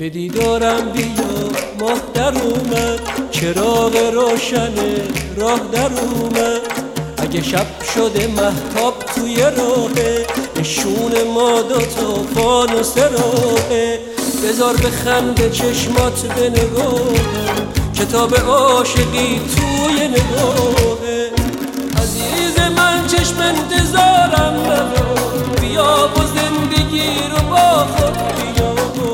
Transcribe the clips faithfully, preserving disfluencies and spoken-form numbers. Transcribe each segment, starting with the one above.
به دیدارم بیا ماه در اومد، چراغ روشن راه در اومد. اگه شب شده مهتاب توی راهه، نشون ما دوتا فانوس راهه. بذار بخنده چشمات به نگاهم، کتاب عاشقی توی نگاهه. عزیز من چشم انتظارم ندار، بیا با زندگی رو با خود بیا.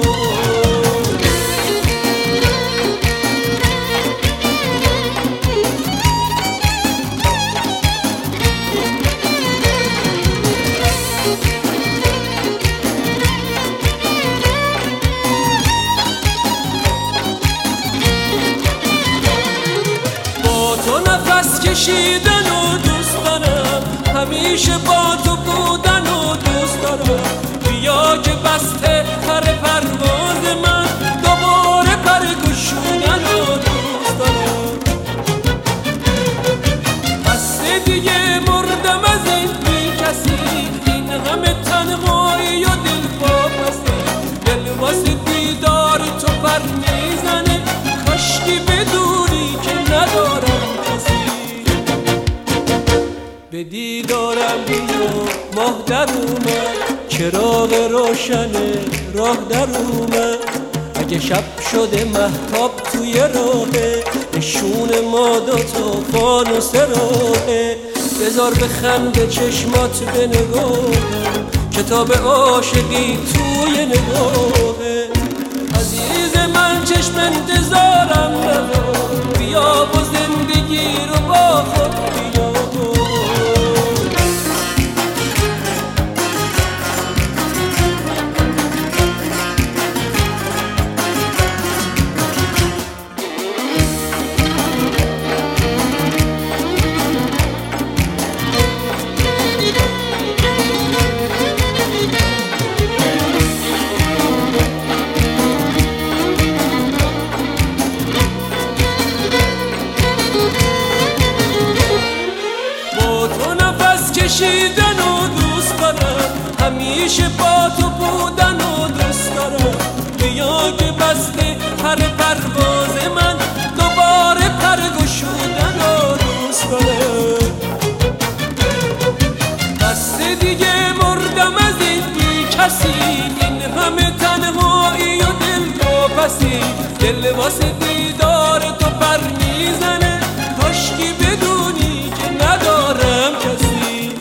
با تو نفس کشیدن و دوست دارم، همیشه با تو بودن و دوست دارم. بیا که بسته پر پرواز من، دوباره پر گشودن و دوست دارم. بسته دیگه مردم از این بی کسی، این همه تنهایی و دل واپسی. دل واسه دیدار تو پر میزنه، کاشکی بدونی که ندارم کسی. به دیدارم بیا ماه در اومد، چراغ روشن راه در اومد. اگه شب شده مهتاب توی راهه، نشون ما دوتا فانوس راهه. بذار بخنده چشمات به نگاهم، کتاب عاشقی توی نگاهه. عزیز من چشم انتظارم ندار، بیا با زندگی رو با خود بیا. کشیدن و دوست دارم، همیشه با تو بودن و دوست دارم. بیا که بسته پر پرواز من، دوباره پر گشودن و دوست دارم. بسته دیگه مردم از این بی کسی، این همه تنهایی و دل واپسی. دل واسه دیدار تو پر میزنه، کاشکی بدونی که ندارم کسی.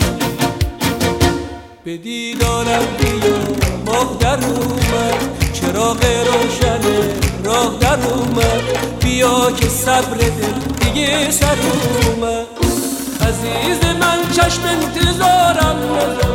به دیدارم بیا ماه در اومد، چراغ روشن راه در اومد. بیا که صبر دل دیگه سر اومد. عزیز من چشم انتظارم ندار،